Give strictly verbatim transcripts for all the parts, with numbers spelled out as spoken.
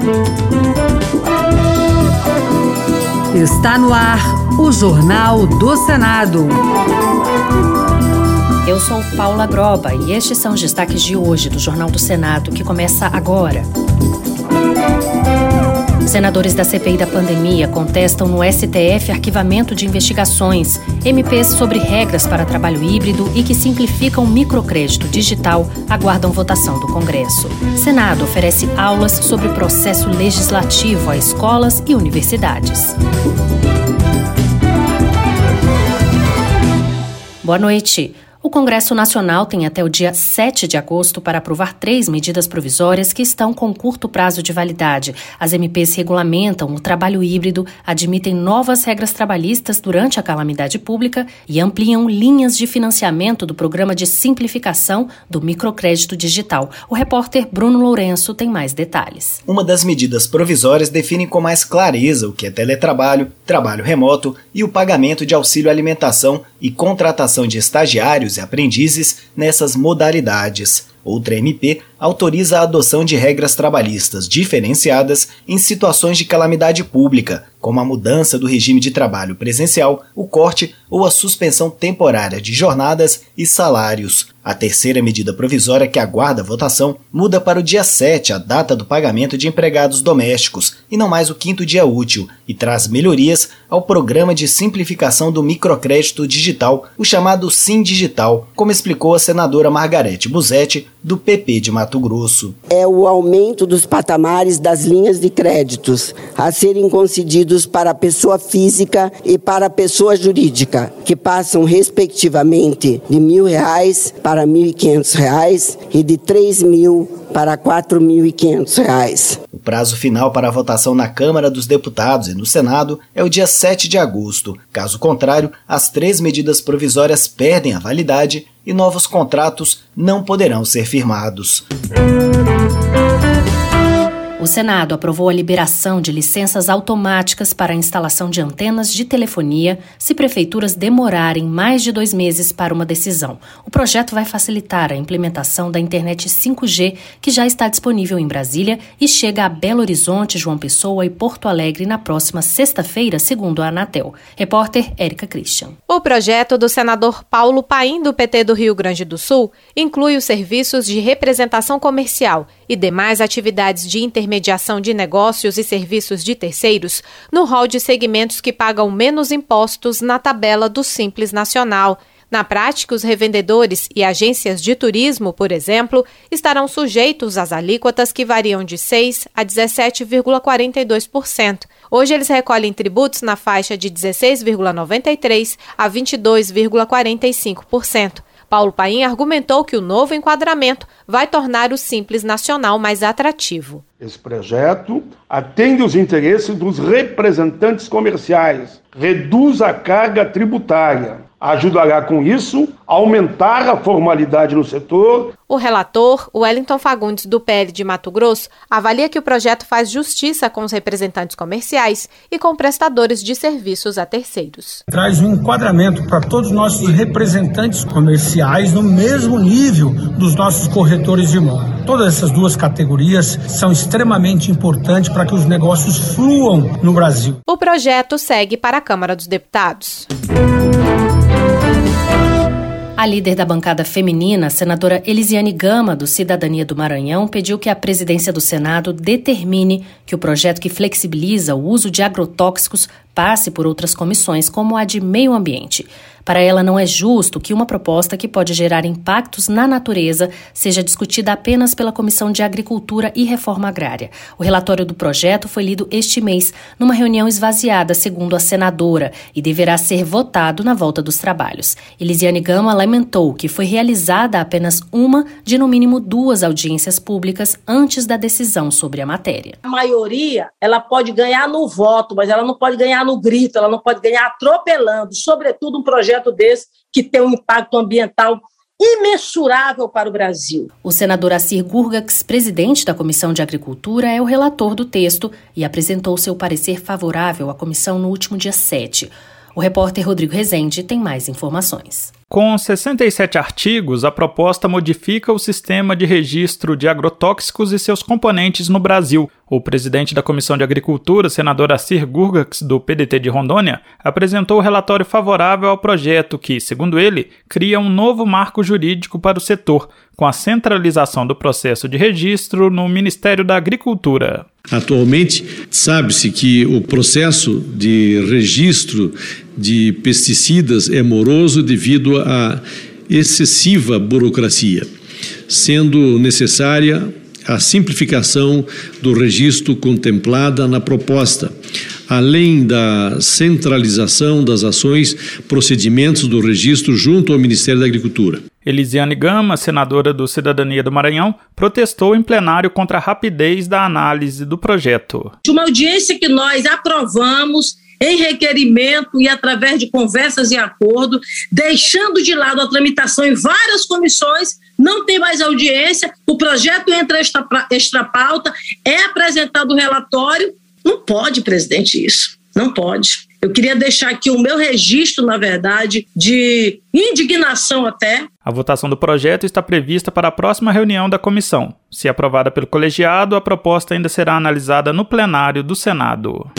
Está no ar o Jornal do Senado. Eu sou Paula Groba e estes são os destaques de hoje do Jornal do Senado, que começa agora. Senadores da C P I da pandemia contestam no S T F arquivamento de investigações, M Ps sobre regras para trabalho híbrido e que simplificam o microcrédito digital aguardam votação do Congresso. Senado oferece aulas sobre o processo legislativo a escolas e universidades. Boa noite. O Congresso Nacional tem até o dia sete de agosto para aprovar três medidas provisórias que estão com curto prazo de validade. As M Ps regulamentam o trabalho híbrido, admitem novas regras trabalhistas durante a calamidade pública e ampliam linhas de financiamento do programa de simplificação do microcrédito digital. O repórter Bruno Lourenço tem mais detalhes. Uma das medidas provisórias define com mais clareza o que é teletrabalho, trabalho remoto e o pagamento de auxílio alimentação e contratação de estagiários e aprendizes nessas modalidades. Outra M P autoriza a adoção de regras trabalhistas diferenciadas em situações de calamidade pública, como a mudança do regime de trabalho presencial, o corte ou a suspensão temporária de jornadas e salários. A terceira medida provisória que aguarda votação muda para o dia sete a data do pagamento de empregados domésticos, e não mais o quinto dia útil, e traz melhorias ao programa de simplificação do microcrédito digital, o chamado Sim Digital, como explicou a senadora Margarete Busetti, do P P de Mato Grosso. É o aumento dos patamares das linhas de créditos a serem concedidos para a pessoa física e para a pessoa jurídica, que passam respectivamente de mil reais para mil e quinhentos reais e de três mil para quatro mil e quinhentos reais. O prazo final para a votação na Câmara dos Deputados e no Senado é o dia sete de agosto. Caso contrário, as três medidas provisórias perdem a validade e novos contratos não poderão ser firmados. O Senado aprovou a liberação de licenças automáticas para a instalação de antenas de telefonia se prefeituras demorarem mais de dois meses para uma decisão. O projeto vai facilitar a implementação da internet cinco G, que já está disponível em Brasília e chega a Belo Horizonte, João Pessoa e Porto Alegre na próxima sexta-feira, segundo a Anatel. Repórter Érica Christian. O projeto do senador Paulo Paim, do P T do Rio Grande do Sul, inclui os serviços de representação comercial e demais atividades de intermediação de negócios e serviços de terceiros no rol de segmentos que pagam menos impostos na tabela do Simples Nacional. Na prática, os revendedores e agências de turismo, por exemplo, estarão sujeitos às alíquotas que variam de seis por cento a dezessete vírgula quarenta e dois por cento. Hoje eles recolhem tributos na faixa de dezesseis vírgula noventa e três por cento a vinte e dois vírgula quarenta e cinco por cento. Paulo Paim argumentou que o novo enquadramento vai tornar o Simples Nacional mais atrativo. Esse projeto atende os interesses dos representantes comerciais, reduz a carga tributária, ajudará com isso a aumentar a formalidade no setor. O relator, Wellington Fagundes, do P L de Mato Grosso, avalia que o projeto faz justiça com os representantes comerciais e com prestadores de serviços a terceiros. Traz um enquadramento para todos os nossos representantes comerciais no mesmo nível dos nossos corretores de imóvel. Todas essas duas categorias são extremamente importantes para que os negócios fluam no Brasil. O projeto segue para a Câmara dos Deputados. A líder da bancada feminina, a senadora Elisiane Gama, do Cidadania do Maranhão, pediu que a presidência do Senado determine que o projeto que flexibiliza o uso de agrotóxicos passe por outras comissões, como a de Meio Ambiente. Para ela, não é justo que uma proposta que pode gerar impactos na natureza seja discutida apenas pela Comissão de Agricultura e Reforma Agrária. O relatório do projeto foi lido este mês, numa reunião esvaziada, segundo a senadora, e deverá ser votado na volta dos trabalhos. Elisiane Gama lamentou que foi realizada apenas uma de, no mínimo, duas audiências públicas antes da decisão sobre a matéria. A maioria, ela pode ganhar no voto, mas ela não pode ganhar no grito, ela não pode ganhar atropelando, sobretudo um projeto desse que tem um impacto ambiental imensurável para o Brasil. O senador Assir Gurgax, presidente da Comissão de Agricultura, é o relator do texto e apresentou seu parecer favorável à comissão no último dia sete. O repórter Rodrigo Rezende tem mais informações. Com sessenta e sete artigos, a proposta modifica o sistema de registro de agrotóxicos e seus componentes no Brasil. O presidente da Comissão de Agricultura, senador Assir Gurgax, do P D T de Rondônia, apresentou o relatório favorável ao projeto que, segundo ele, cria um novo marco jurídico para o setor, com a centralização do processo de registro no Ministério da Agricultura. Atualmente, sabe-se que o processo de registro de pesticidas é moroso devido à excessiva burocracia, sendo necessária a simplificação do registro contemplada na proposta, além da centralização das ações, procedimentos do registro junto ao Ministério da Agricultura. Elisiane Gama, senadora do Cidadania do Maranhão, protestou em plenário contra a rapidez da análise do projeto. De uma audiência que nós aprovamos em requerimento e através de conversas e acordo, deixando de lado a tramitação em várias comissões, não tem mais audiência, o projeto entra extra, extra pauta, é apresentado o relatório. Não pode, presidente, isso. Não pode. Eu queria deixar aqui o meu registro, na verdade, de indignação até. A votação do projeto está prevista para a próxima reunião da comissão. Se aprovada pelo colegiado, a proposta ainda será analisada no plenário do Senado.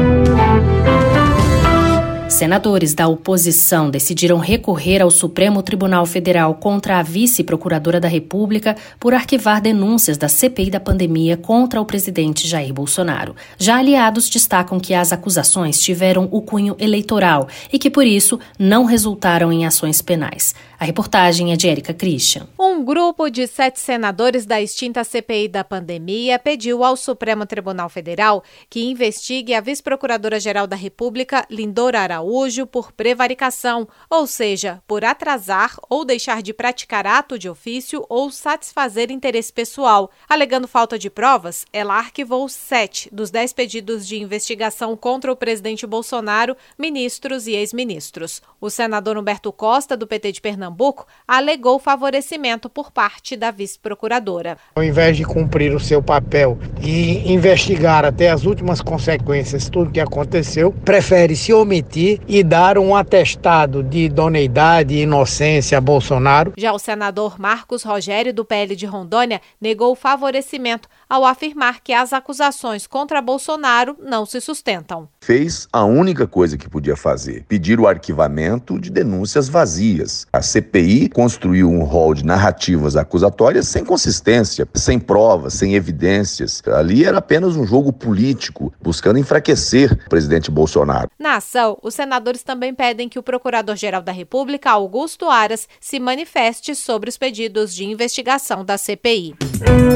Senadores da oposição decidiram recorrer ao Supremo Tribunal Federal contra a vice-procuradora da República por arquivar denúncias da C P I da pandemia contra o presidente Jair Bolsonaro. Já aliados destacam que as acusações tiveram o cunho eleitoral e que, por isso, não resultaram em ações penais. A reportagem é de Érica Christian. Um grupo de sete senadores da extinta C P I da pandemia pediu ao Supremo Tribunal Federal que investigue a vice-procuradora-geral da República, Lindora Araújo, por prevaricação, ou seja, por atrasar ou deixar de praticar ato de ofício ou satisfazer interesse pessoal. Alegando falta de provas, ela arquivou sete dos dez pedidos de investigação contra o presidente Bolsonaro, ministros e ex-ministros. O senador Humberto Costa, do P T de Pernambuco, alegou favorecimento por parte da vice-procuradora. Ao invés de cumprir o seu papel e investigar até as últimas consequências tudo o que aconteceu, prefere se omitir e dar um atestado de idoneidade e inocência a Bolsonaro. Já o senador Marcos Rogério, do P L de Rondônia, negou o favorecimento ao afirmar que as acusações contra Bolsonaro não se sustentam. Fez a única coisa que podia fazer, pedir o arquivamento de denúncias vazias. A C P I construiu um rol de narrativas acusatórias sem consistência, sem provas, sem evidências. Ali era apenas um jogo político, buscando enfraquecer o presidente Bolsonaro. Na ação, os senadores também pedem que o Procurador-Geral da República, Augusto Aras, se manifeste sobre os pedidos de investigação da C P I.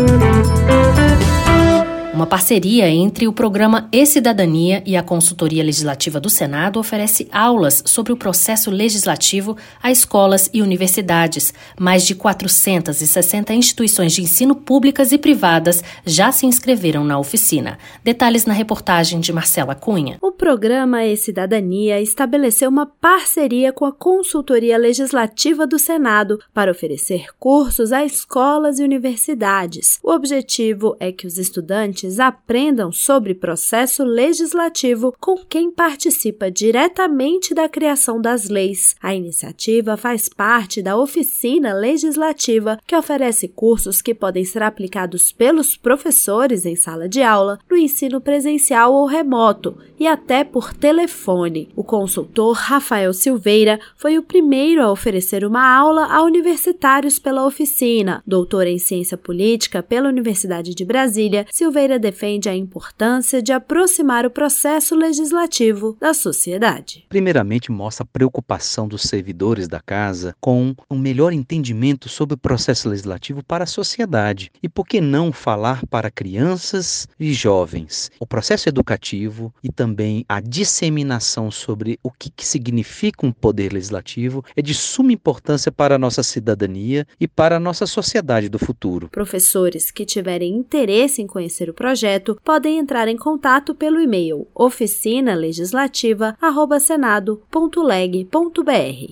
Uma parceria entre o programa E-Cidadania e a Consultoria Legislativa do Senado oferece aulas sobre o processo legislativo a escolas e universidades. Mais de quatrocentas e sessenta instituições de ensino públicas e privadas já se inscreveram na oficina. Detalhes na reportagem de Marcela Cunha. O programa E-Cidadania estabeleceu uma parceria com a Consultoria Legislativa do Senado para oferecer cursos a escolas e universidades. O objetivo é que os estudantes aprendam sobre processo legislativo com quem participa diretamente da criação das leis. A iniciativa faz parte da Oficina Legislativa, que oferece cursos que podem ser aplicados pelos professores em sala de aula, no ensino presencial ou remoto, e até por telefone. O consultor Rafael Silveira foi o primeiro a oferecer uma aula a universitários pela oficina. Doutor em Ciência Política pela Universidade de Brasília, Silveira defende a importância de aproximar o processo legislativo da sociedade. Primeiramente, mostra a preocupação dos servidores da casa com um melhor entendimento sobre o processo legislativo para a sociedade. E por que não falar para crianças e jovens? O processo educativo e também a disseminação sobre o que, que significa um poder legislativo é de suma importância para a nossa cidadania e para a nossa sociedade do futuro. Professores que tiverem interesse em conhecer o projeto podem entrar em contato pelo e-mail oficina legislativa arroba senado ponto leg ponto br.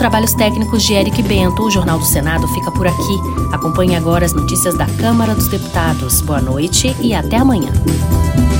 trabalhos técnicos de Eric Bento, o Jornal do Senado fica por aqui. Acompanhe agora as notícias da Câmara dos Deputados. Boa noite e até amanhã.